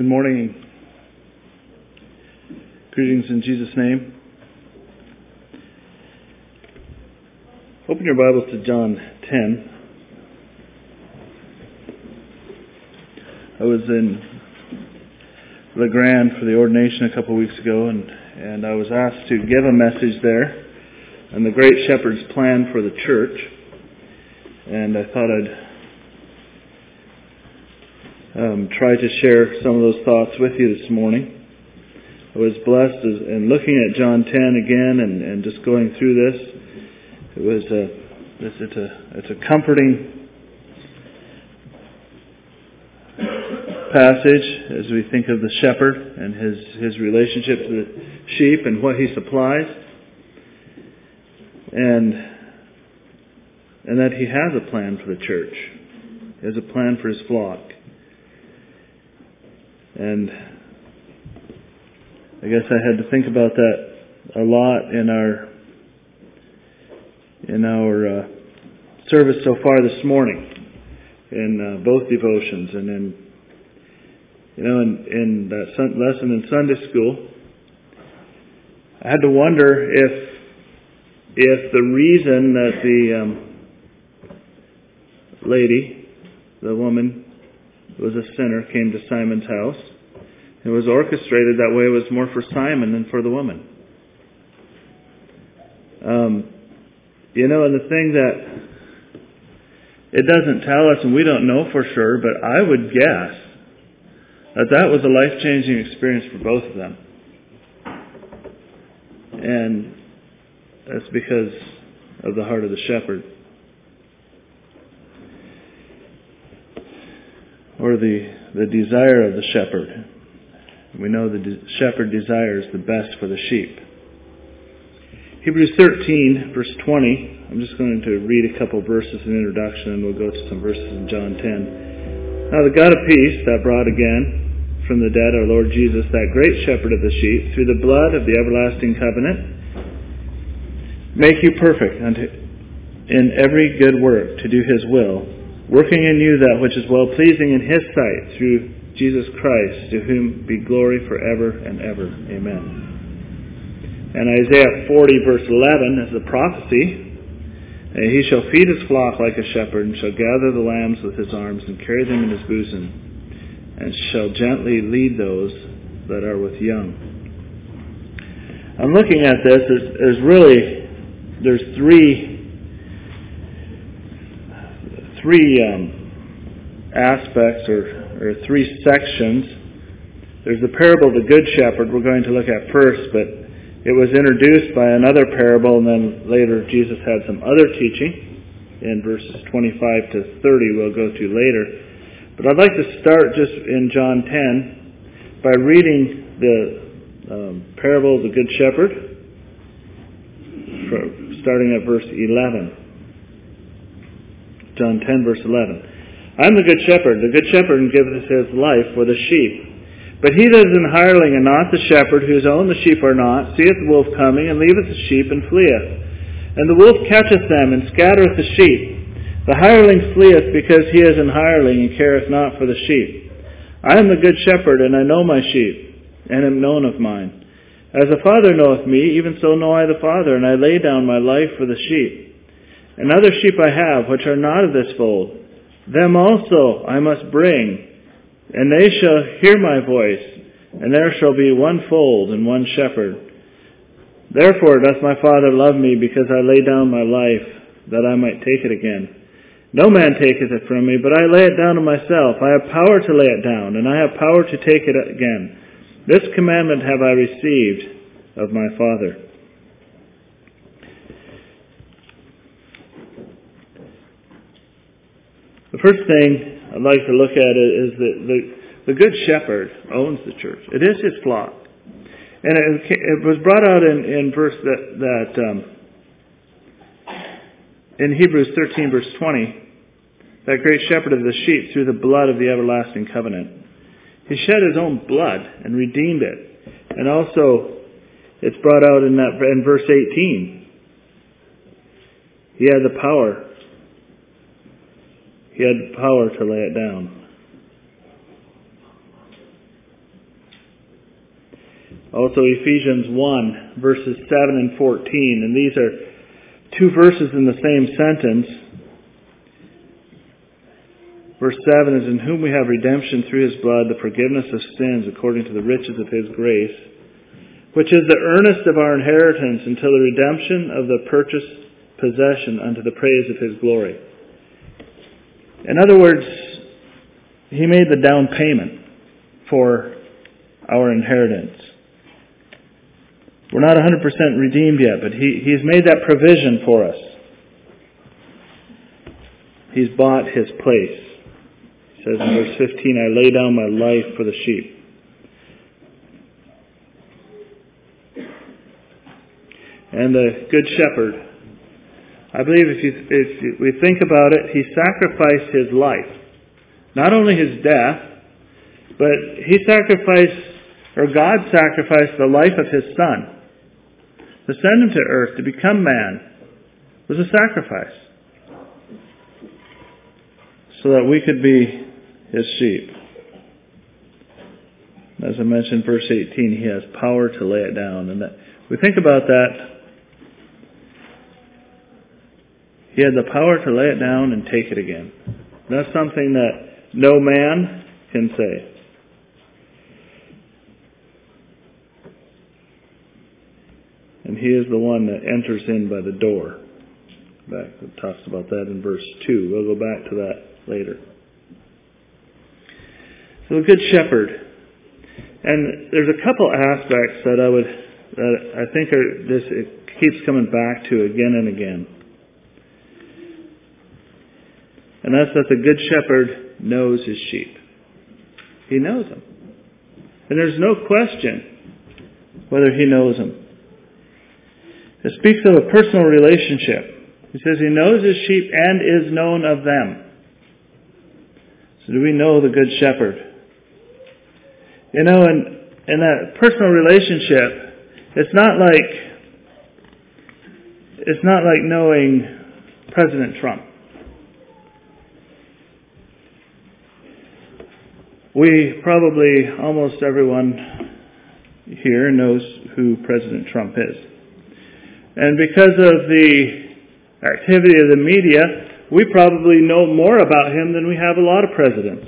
Good morning. Greetings in Jesus' name. Open your Bibles to John 10. I was in La Grande for the ordination a couple of weeks ago, and I was asked to give a message there on the Great Shepherd's plan for the church. And I thought I'd try to share some of those thoughts with you this morning. I was blessed in looking at John 10 again and just going through this. It's a comforting passage as we think of the shepherd and his relationship to the sheep and what he supplies, and that he has a plan for the church. He has a plan for his flock. And I guess I had to think about that a lot in our service so far this morning, in both devotions, and in that lesson in Sunday school. I had to wonder if the reason that the lady, the woman, was a sinner, came to Simon's house. It was orchestrated that way. It was more for Simon than for the woman. And the thing that it doesn't tell us, and we don't know for sure, but I would guess that was a life-changing experience for both of them. And that's because of the heart of the shepherd. Or the desire of the shepherd. We know the shepherd desires the best for the sheep. Hebrews 13, verse 20. I'm just going to read a couple verses in introduction, and we'll go to some verses in John 10. Now the God of peace that brought again from the dead our Lord Jesus, that great shepherd of the sheep, through the blood of the everlasting covenant, make you perfect in every good work to do His will, working in you that which is well-pleasing in His sight, through Jesus Christ, to whom be glory forever and ever. Amen. And Isaiah 40, verse 11, is a prophecy. He shall feed his flock like a shepherd, and shall gather the lambs with his arms, and carry them in his bosom, and shall gently lead those that are with young. I'm looking at this. There's three aspects or three sections. There's the parable of the Good Shepherd we're going to look at first, but it was introduced by another parable, and then later Jesus had some other teaching in verses 25 to 30 we'll go to later. But I'd like to start just in John 10 by reading the parable of the Good Shepherd, starting at verse 11. John 10, verse 11. I am the good shepherd. The good shepherd giveth his life for the sheep. But he that is an hireling and not the shepherd, whose own the sheep are not, seeth the wolf coming, and leaveth the sheep, and fleeth. And the wolf catcheth them, and scattereth the sheep. The hireling fleeth, because he is an hireling, and careth not for the sheep. I am the good shepherd, and I know my sheep, and am known of mine. As the Father knoweth me, even so know I the Father, and I lay down my life for the sheep. And other sheep I have, which are not of this fold. Them also I must bring, and they shall hear my voice, and there shall be one fold and one shepherd. Therefore doth my Father love me, because I lay down my life, that I might take it again. No man taketh it from me, but I lay it down of myself. I have power to lay it down, and I have power to take it again. This commandment have I received of my Father. The first thing I'd like to look at is that the Good Shepherd owns the church. It is His flock. And it was brought out in verse that in Hebrews 13, verse 20, that great shepherd of the sheep through the blood of the everlasting covenant. He shed His own blood and redeemed it. And also, it's brought out in verse 18. He had the power. He had the power to lay it down. Also Ephesians 1, verses 7 and 14. And these are two verses in the same sentence. Verse 7 is, in whom we have redemption through His blood, the forgiveness of sins according to the riches of His grace, which is the earnest of our inheritance until the redemption of the purchased possession unto the praise of His glory. In other words, He made the down payment for our inheritance. We're not 100% redeemed yet, but He's made that provision for us. He's bought His place. It says in verse 15, I lay down my life for the sheep. And the Good Shepherd, I believe if we think about it, He sacrificed His life. Not only His death, but God sacrificed the life of His Son. To send Him to earth, to become man, was a sacrifice. So that we could be His sheep. As I mentioned, verse 18, He has power to lay it down. And that, we think about that. He had the power to lay it down and take it again. That's something that no man can say. And He is the one that enters in by the door. It talks about that in verse 2. We'll go back to that later. So the Good Shepherd. And there's a couple aspects that I think it keeps coming back to again and again. And that's that the Good Shepherd knows His sheep. He knows them. And there's no question whether He knows them. It speaks of a personal relationship. He says He knows His sheep and is known of them. So do we know the Good Shepherd? You know, in that personal relationship, it's not like knowing President Trump. We probably, almost everyone here knows who President Trump is. And because of the activity of the media, we probably know more about him than we have a lot of presidents.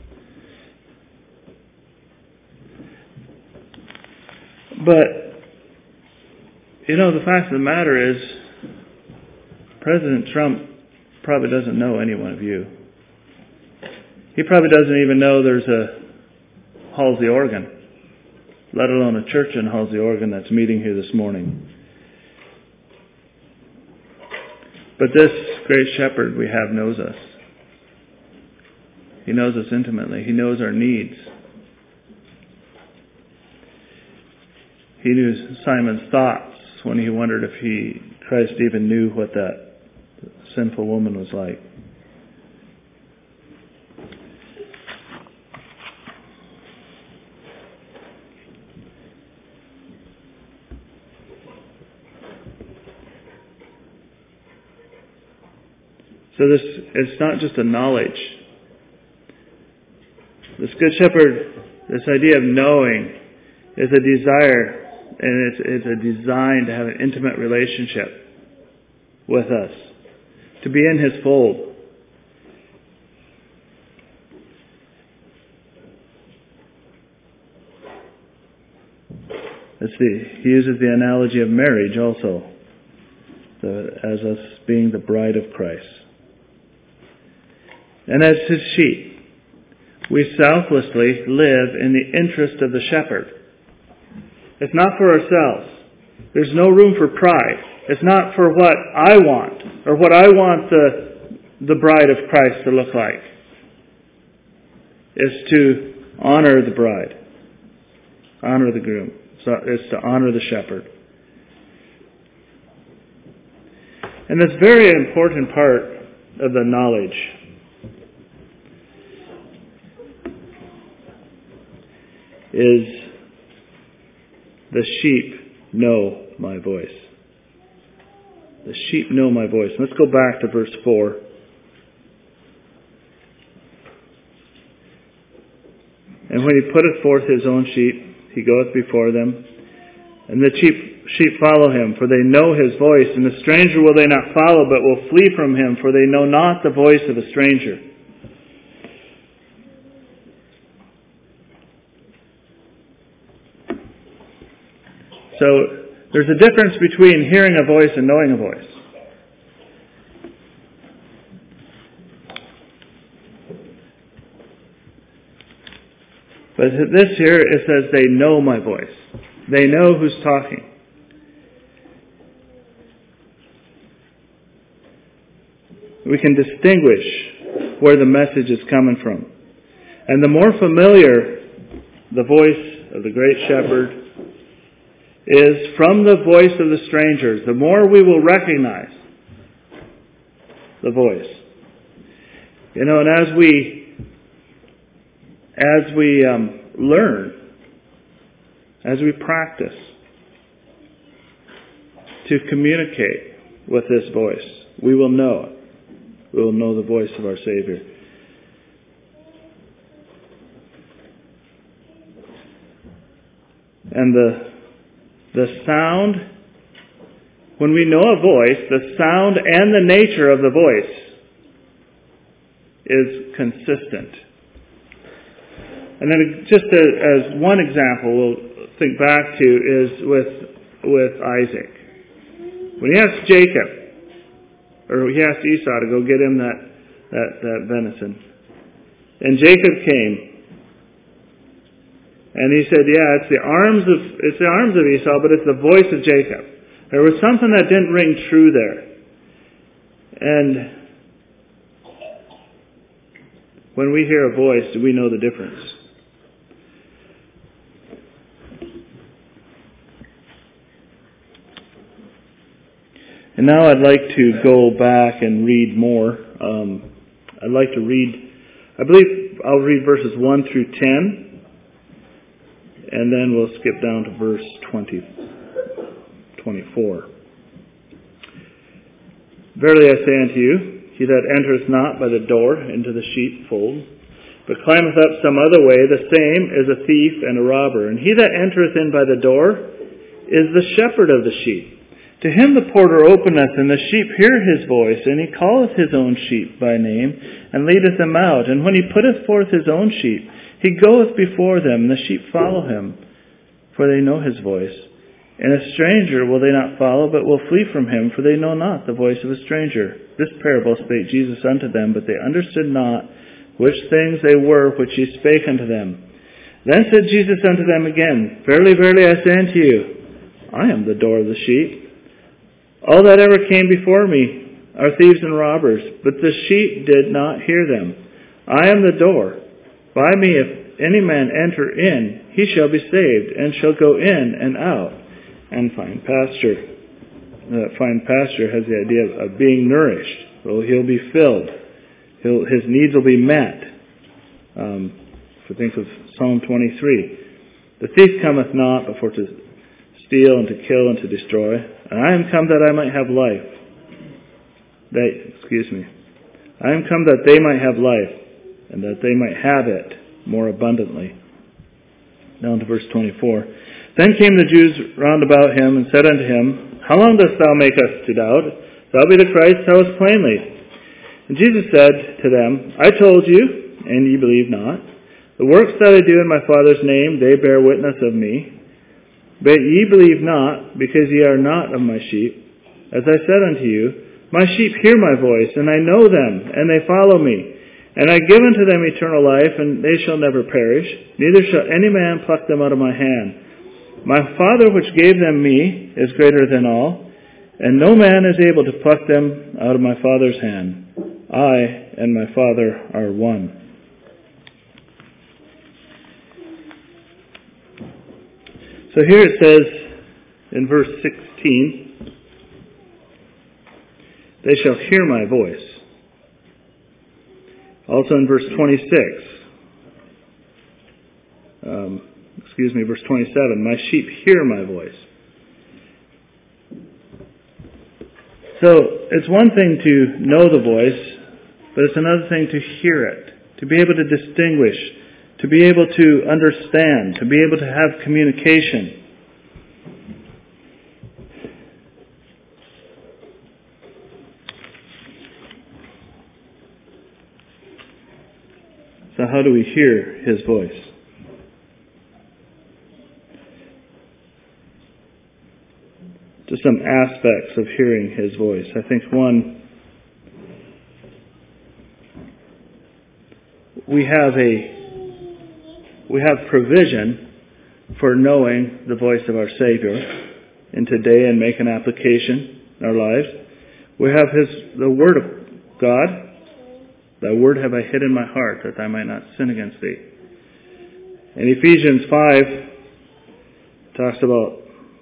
But, you know, the fact of the matter is, President Trump probably doesn't know any one of you. He probably doesn't even know there's a Halsey, Oregon, let alone a church in Halsey, Oregon that's meeting here this morning. But this great shepherd we have knows us. He knows us intimately. He knows our needs. He knew Simon's thoughts when he wondered if Christ even knew what that sinful woman was like. So it's not just a knowledge. This Good Shepherd, this idea of knowing, is a desire, and it's a design to have an intimate relationship with us, to be in His fold. He uses the analogy of marriage also, as us being the bride of Christ. And as His sheep, we selflessly live in the interest of the shepherd. It's not for ourselves. There's no room for pride. It's not for what I want, or what I want the bride of Christ to look like. It's to honor the bride, honor the groom. So it's to honor the shepherd. And this very important part of the knowledge is the sheep know my voice. The sheep know my voice. Let's go back to verse 4. And when He putteth forth His own sheep, he goeth before them, and the sheep follow him, for they know his voice. And the stranger will they not follow, but will flee from him, for they know not the voice of a stranger. So there's a difference between hearing a voice and knowing a voice. But this here, it says they know my voice. They know who's talking. We can distinguish where the message is coming from. And the more familiar the voice of the great shepherd is from the voice of the strangers, the more we will recognize the voice. You know, and as we learn, as we practice to communicate with this voice, we will know it. We will know the voice of our Savior. And the sound, when we know a voice, the sound and the nature of the voice is consistent. And then just as one example we'll think back to is with Isaac. When he asked Jacob, or he asked Esau to go get him that venison. And Jacob came. And he said, yeah, it's the arms of Esau, but it's the voice of Jacob. There was something that didn't ring true there. And when we hear a voice, do we know the difference? And now I'd like to go back and read more. I'd like to read, I believe I'll read verses 1 through 10, and then we'll skip down to verse 24. Verily I say unto you, he that entereth not by the door into the sheepfold, but climbeth up some other way, the same is a thief and a robber. And he that entereth in by the door is the shepherd of the sheep. To him the porter openeth, and the sheep hear his voice, and he calleth his own sheep by name, and leadeth them out. And when he putteth forth his own sheep, he goeth before them, and the sheep follow him, for they know his voice. And a stranger will they not follow, but will flee from him, for they know not the voice of a stranger. This parable spake Jesus unto them, but they understood not which things they were which he spake unto them. Then said Jesus unto them again, Verily, verily, I say unto you, I am the door of the sheep. All that ever came before me are thieves and robbers, but the sheep did not hear them. I am the door. By me, if any man enter in, he shall be saved, and shall go in and out, and find pasture. Find pasture has the idea of being nourished. So he'll be filled. His needs will be met. If we think of Psalm 23. The thief cometh not before to steal and to kill and to destroy. And I am come that I might have life. I am come that they might have life, and that they might have it more abundantly. Down to verse 24. Then came the Jews round about him, and said unto him, How long dost thou make us to doubt? If thou be the Christ, tell us plainly. And Jesus said to them, I told you, and ye believe not. The works that I do in my Father's name, they bear witness of me. But ye believe not, because ye are not of my sheep. As I said unto you, my sheep hear my voice, and I know them, and they follow me. And I give unto them eternal life, and they shall never perish, neither shall any man pluck them out of my hand. My Father which gave them me is greater than all, and no man is able to pluck them out of my Father's hand. I and my Father are one. So here it says in verse 16, they shall hear my voice. Also in verse 26, verse 27, my sheep hear my voice. So it's one thing to know the voice, but it's another thing to hear it, to be able to distinguish, to be able to understand, to be able to have communication. So how do we hear His voice? Just some aspects of hearing His voice. I think one, we have provision for knowing the voice of our Savior in today and make an application in our lives. We have the Word of God. Thy word have I hid in my heart, that I might not sin against thee. In Ephesians 5, it talks about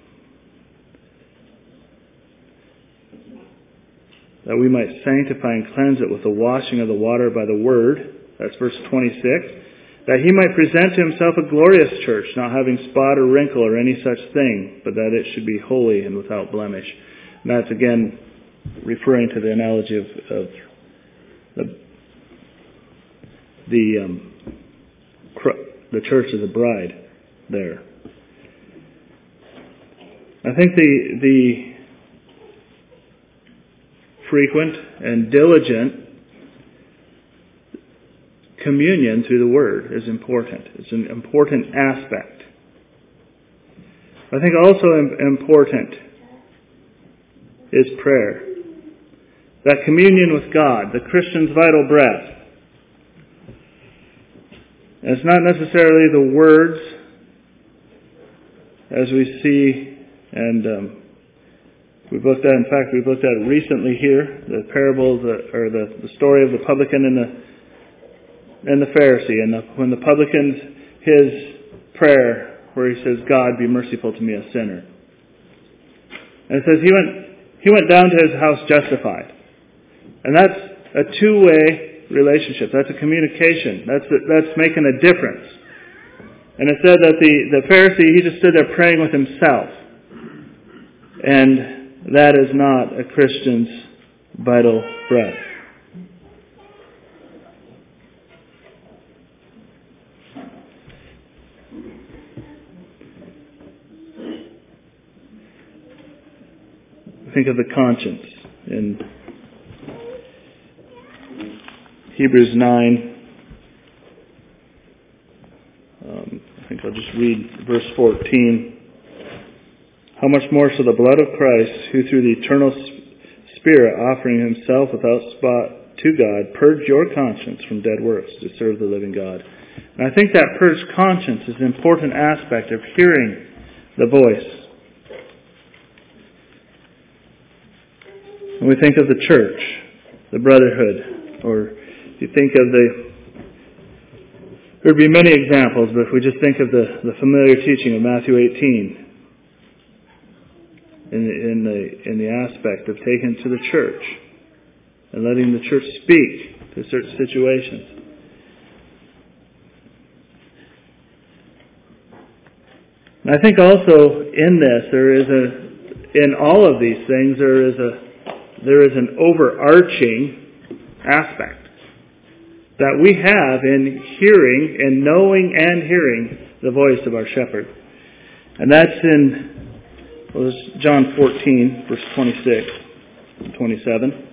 that we might sanctify and cleanse it with the washing of the water by the word. That's verse 26. That He might present to Himself a glorious church, not having spot or wrinkle or any such thing, but that it should be holy and without blemish. And that's again referring to the analogy of the church as a bride there. I think the frequent and diligent communion through the Word is important. It's an important aspect. I think also important is prayer. That communion with God, the Christian's vital breath. And it's not necessarily the words as we see, and we've looked at it recently here, the parables, or the story of the publican and the Pharisee. And when the publican's, his prayer, where he says, God, be merciful to me, a sinner. And it says he went down to his house justified. And that's a two-way relationship. That's a communication. That's making a difference. And it said that the Pharisee, he just stood there praying with himself. And that is not a Christian's vital breath. Think of the conscience in Hebrews 9. I think I'll just read verse 14. How much more shall the blood of Christ, who through the eternal Spirit offering Himself without spot to God, purge your conscience from dead works to serve the living God. And I think that purged conscience is an important aspect of hearing the voice. When we think of the church, the brotherhood, or if you think of there would be many examples, but if we just think of the familiar teaching of Matthew 18, in the aspect of taking to the church and letting the church speak to certain situations. And I think also in this, in all of these things, there is an overarching aspect that we have in hearing and knowing and hearing the voice of our shepherd. And that's in John 14, verse 26 and 27. It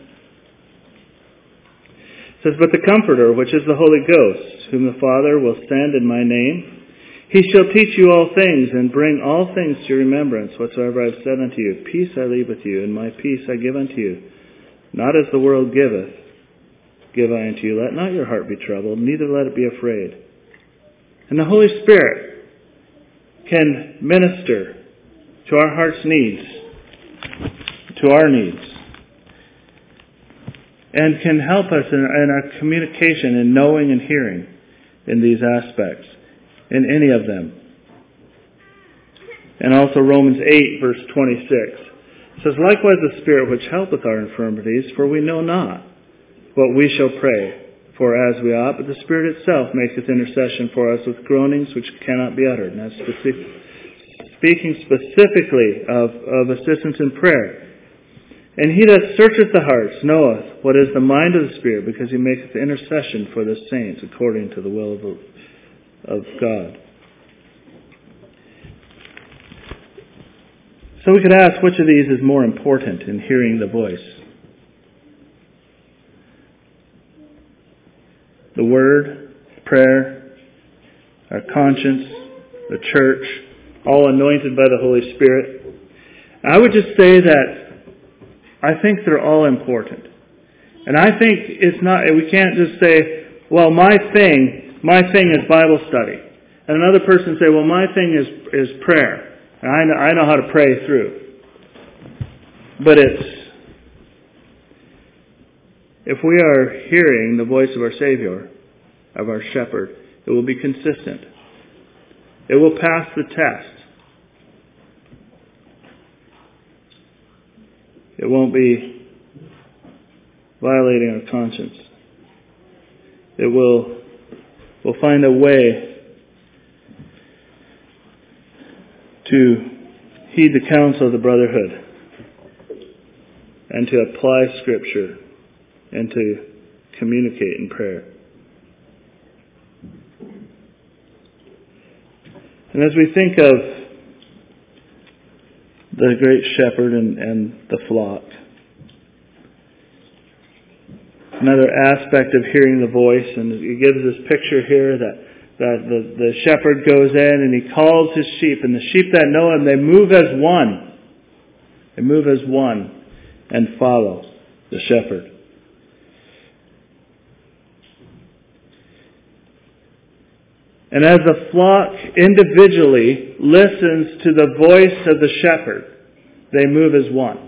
says, But the Comforter, which is the Holy Ghost, whom the Father will send in my name, He shall teach you all things, and bring all things to your remembrance, whatsoever I have said unto you. Peace I leave with you, and my peace I give unto you. Not as the world giveth, give I unto you. Let not your heart be troubled, neither let it be afraid. And the Holy Spirit can minister to our heart's needs, to our needs, and can help us in our communication, in knowing and hearing in these aspects, in any of them. And also Romans 8, verse 26 says, Likewise the Spirit which helpeth our infirmities, for we know not what we shall pray for as we ought, but the Spirit itself maketh intercession for us with groanings which cannot be uttered. And that's speaking specifically of assistance in prayer. And He that searcheth the hearts knoweth what is the mind of the Spirit, because He maketh intercession for the saints according to the will of God. So we could ask, which of these is more important in hearing the voice? The Word, prayer, our conscience, the church, all anointed by the Holy Spirit. I would just say that I think they're all important. And I think we can't just say, well, my thing is Bible study. And another person say, well, my thing is prayer. And I know how to pray through. But if we are hearing the voice of our Savior, of our Shepherd, it will be consistent. It will pass the test. It won't be violating our conscience. We'll find a way to heed the counsel of the brotherhood and to apply Scripture and to communicate in prayer. And as we think of the great shepherd and the flock, another aspect of hearing the voice, and it gives this picture here that the shepherd goes in and he calls his sheep, and the sheep that know him, they move as one. They move as one and follow the shepherd. And as the flock individually listens to the voice of the shepherd, they move as one.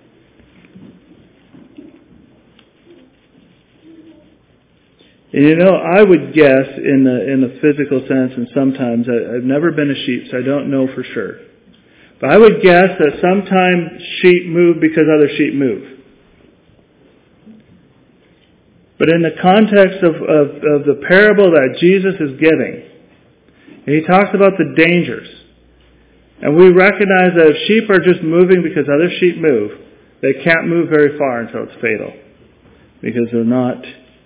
And I would guess in the physical sense, and sometimes I've never been a sheep, so I don't know for sure. But I would guess that sometimes sheep move because other sheep move. But in the context of the parable that Jesus is giving, he talks about the dangers. And we recognize that if sheep are just moving because other sheep move, they can't move very far until it's fatal. Because they're not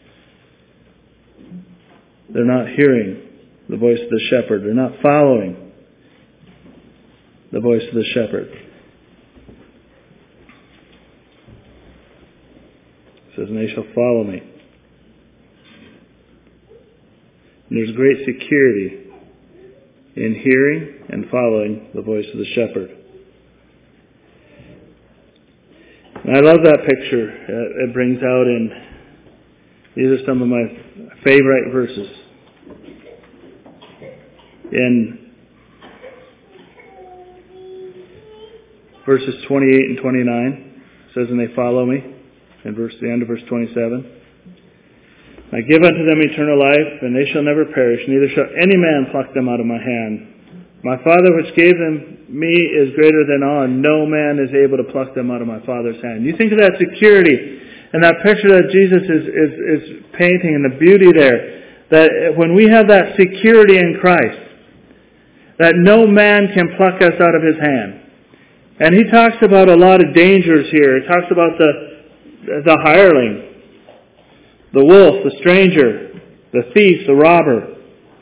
hearing the voice of the shepherd. They're not following the voice of the shepherd. It says, and they shall follow me. And there's great security in hearing and following the voice of the shepherd. And I love that picture. It brings out these are some of my favorite verses. In verses 28 and 29, it says, and they follow me. In the end of verse 27. I give unto them eternal life, and they shall never perish, neither shall any man pluck them out of my hand. My Father which gave them me is greater than all, and no man is able to pluck them out of my Father's hand. You think of that security and that picture that Jesus is painting and the beauty there, that when we have that security in Christ, that no man can pluck us out of His hand. And He talks about a lot of dangers here. He talks about the hireling, the wolf, the stranger, the thief, the robber.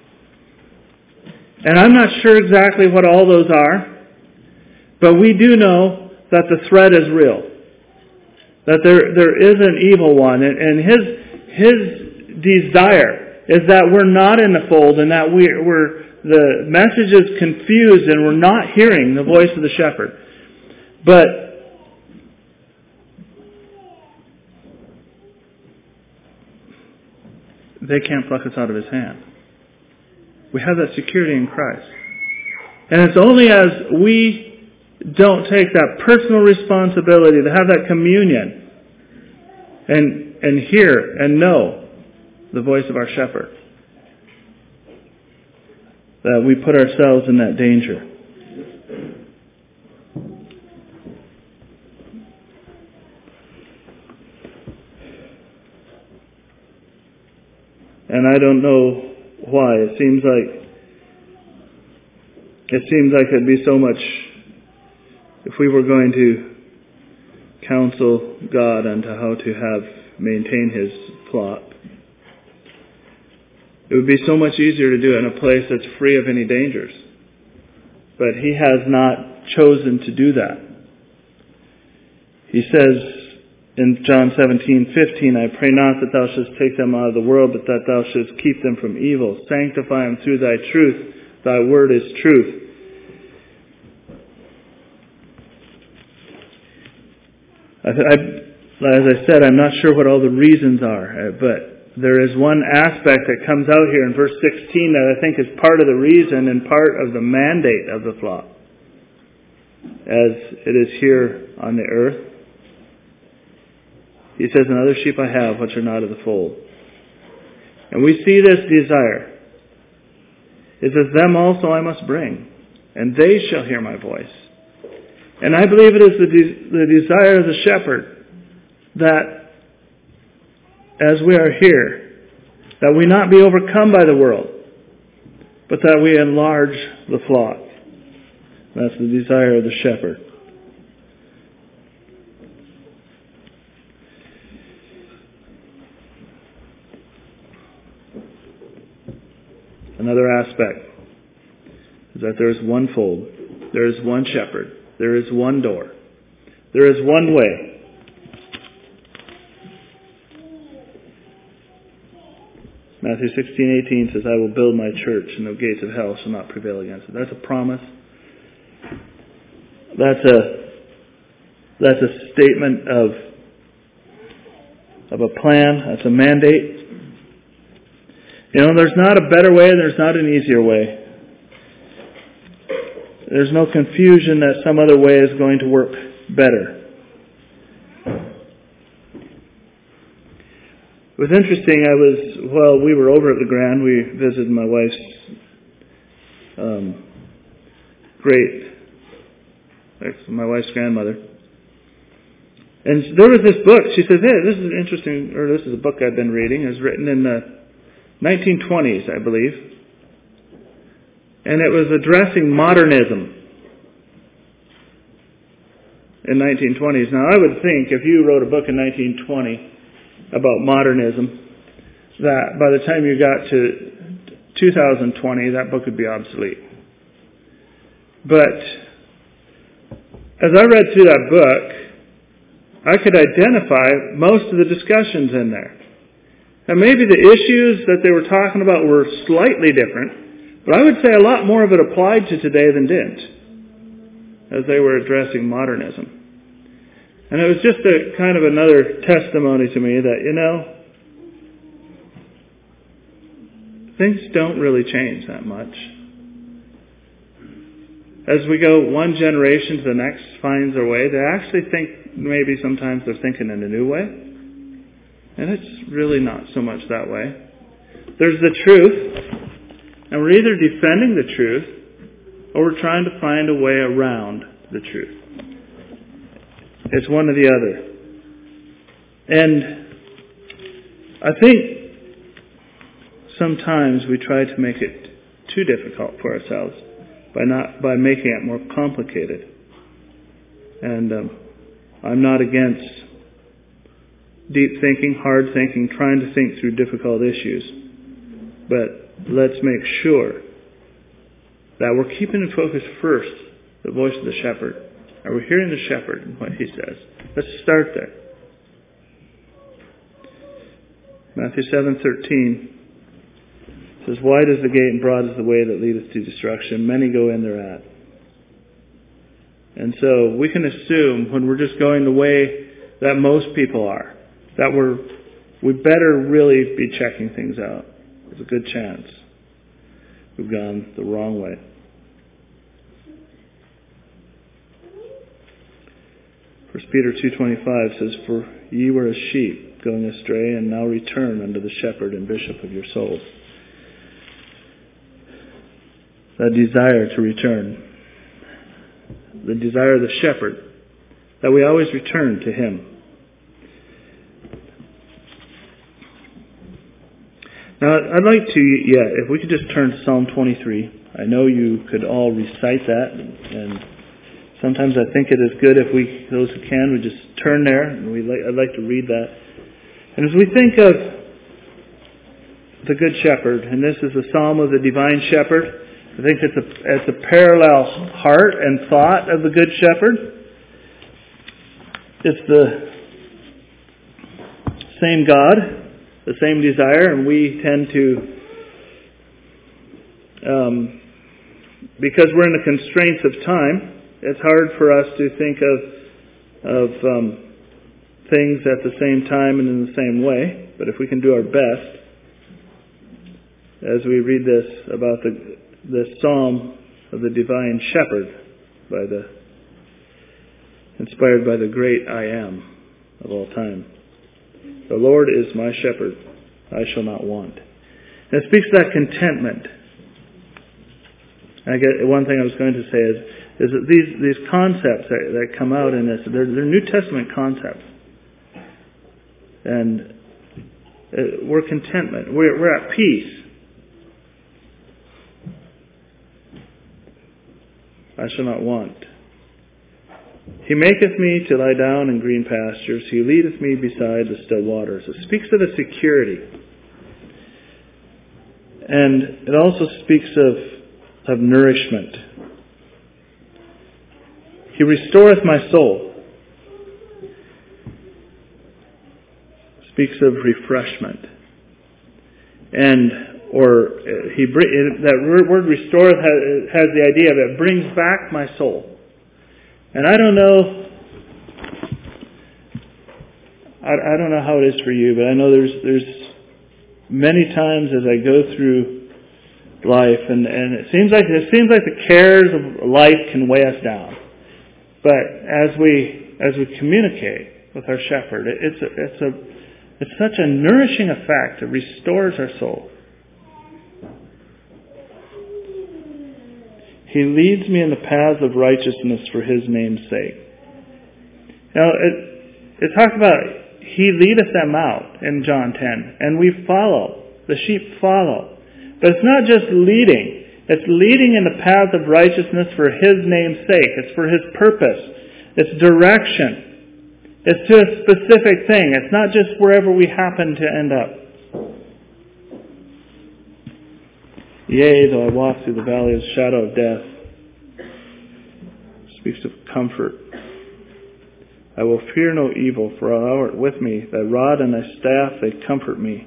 And I'm not sure exactly what all those are, but we do know that the threat is real. That there is an evil one, and his desire is that we're not in the fold, and that the message is confused, and we're not hearing the voice of the shepherd. But they can't pluck us out of His hand. We have that security in Christ. And it's only as we don't take that personal responsibility to have that communion and hear and know the voice of our shepherd that we put ourselves in that danger. And I don't know why. It seems like it'd be so much, if we were going to counsel God unto how to maintain His flock, It would be so much easier to do it in a place that's free of any dangers. But He has not chosen to do that. He says in John 17:15, I pray not that thou shouldst take them out of the world, but that thou shouldst keep them from evil. Sanctify them through thy truth. Thy word is truth. As I said, I'm not sure what all the reasons are, but there is one aspect that comes out here in verse 16 that I think is part of the reason and part of the mandate of the flock, as it is here on the earth. He says, another sheep I have, which are not of the fold. And we see this desire. It says, them also I must bring, and they shall hear my voice. And I believe it is the desire of the shepherd that as we are here, that we not be overcome by the world, but that we enlarge the flock. That's the desire of the shepherd. Another aspect is that there is one fold, there is one shepherd, there is one door, there is one way. Matthew 16:18 says, I will build my church, and the gates of hell shall not prevail against it. That's a promise. That's a statement of a plan. That's a mandate. You know, there's not a better way and there's not an easier way. There's no confusion that some other way is going to work better. It was interesting. We were over at the Grand. We visited my wife's my wife's grandmother. And there was this book. She says, hey, this is interesting, or this is a book I've been reading. It was written in the 1920s, I believe. And it was addressing modernism in 1920s. Now, I would think if you wrote a book in 1920 about modernism, that by the time you got to 2020, that book would be obsolete. But as I read through that book, I could identify most of the discussions in there. And maybe the issues that they were talking about were slightly different, but I would say a lot more of it applied to today than didn't, as they were addressing modernism. And it was just a kind of another testimony to me that, things don't really change that much. As we go one generation to the next finds their way, they actually think maybe sometimes they're thinking in a new way. And it's really not so much that way. There's the truth, and we're either defending the truth or we're trying to find a way around the truth. It's one or the other. And I think sometimes we try to make it too difficult for ourselves by making it more complicated. And I'm not against deep thinking, hard thinking, trying to think through difficult issues. But let's make sure that we're keeping in focus first the voice of the shepherd. Are we hearing the shepherd and what he says? Let's start there. Matthew 7:13 says, wide is the gate and broad is the way that leadeth to destruction. Many go in thereat. And so we can assume when we're just going the way that most people are, that we better really be checking things out. There's a good chance we've gone the wrong way. 1 Peter 2:25 says, for ye were as sheep going astray, and now return unto the shepherd and bishop of your souls. That desire to return. The desire of the shepherd, that we always return to him. Now, I'd like to, if we could just turn to Psalm 23. I know you could all recite that, and sometimes I think it is good if those who can, we just turn there, and I'd like to read that. And as we think the Good Shepherd, and this is a psalm of the Divine Shepherd. I think it's a parallel heart and thought of the Good Shepherd. It's the same God, the same desire, and we tend to, because we're in the constraints of time, it's hard for us to think of things at the same time and in the same way. But if we can do our best, as we read this about the Psalm of the Divine Shepherd, inspired by the great I Am of all time. The Lord is my shepherd, I shall not want. And it speaks of that contentment. One thing I was going to say is that these concepts that come out in this, they're New Testament concepts. And we're contentment. We're at peace. I shall not want. He maketh me to lie down in green pastures. He leadeth me beside the still waters. It speaks of a security. And it also speaks of nourishment. He restoreth my soul. Speaks of refreshment. That word restore has the idea of it brings back my soul. And I don't know how it is for you, but I know there's many times as I go through life, and it seems like the cares of life can weigh us down. But as we communicate with our shepherd, it's such a nourishing effect. It restores our soul. He leads me in the paths of righteousness for His name's sake. Now, it talks about He leadeth them out in John 10, and we follow. The sheep follow. But it's not just leading. It's leading in the paths of righteousness for His name's sake. It's for His purpose. It's direction. It's to a specific thing. It's not just wherever we happen to end up. Yea, though I walk through the valley of the shadow of death. Speaks of comfort. I will fear no evil, for thou art with me. Thy rod and thy staff, they comfort me.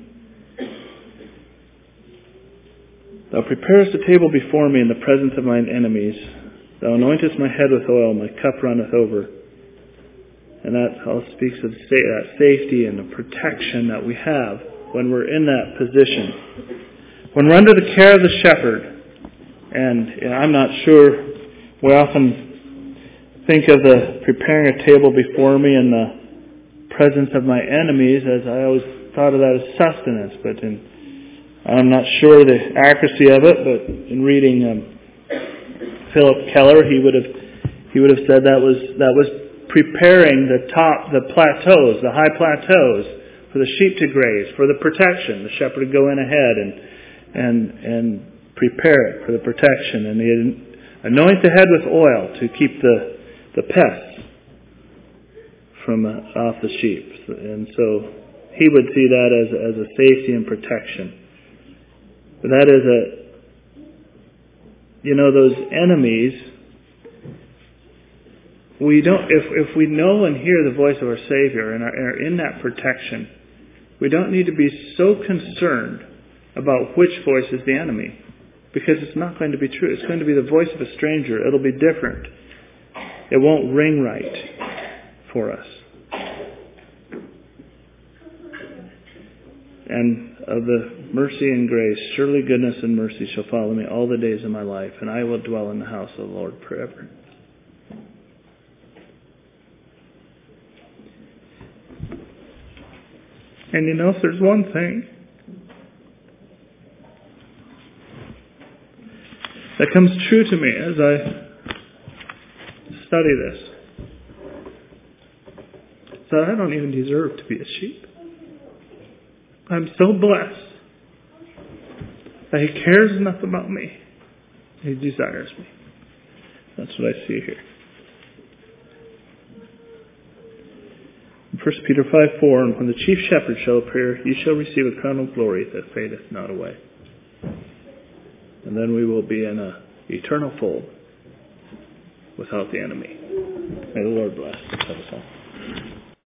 Thou preparest a table before me in the presence of mine enemies. Thou anointest my head with oil, my cup runneth over. And that all speaks of that safety and the protection that we have when we're in that position. When we're under the care of the shepherd, and I'm not sure, we often think of the preparing a table before me in the presence of my enemies, as I always thought of that as sustenance, but I'm not sure the accuracy of it, but in reading Philip Keller, he would have said that was preparing the plateaus, the high plateaus, for the sheep to graze, for the protection. The shepherd would go in ahead and prepare it for the protection, and he'd anoint the head with oil to keep the pests from off the sheep. And so he would see that as a safety and protection. But that is those enemies, we don't, if we know and hear the voice of our Savior and are in that protection, we don't need to be so concerned about which voice is the enemy, because it's not going to be true. It's going to be the voice of a stranger. It'll be different. It won't ring right for us. And of the mercy and grace, surely goodness and mercy shall follow me all the days of my life, and I will dwell in the house of the Lord forever. And if there's one thing that comes true to me as I study this, is that I don't even deserve to be a sheep. I'm so blessed that He cares enough about me. He desires me. That's what I see here. 1 Peter 5:4, and when the chief shepherd shall appear, you shall receive a crown of glory that fadeth not away. And then we will be in an eternal fold without the enemy. May the Lord bless. Have us all.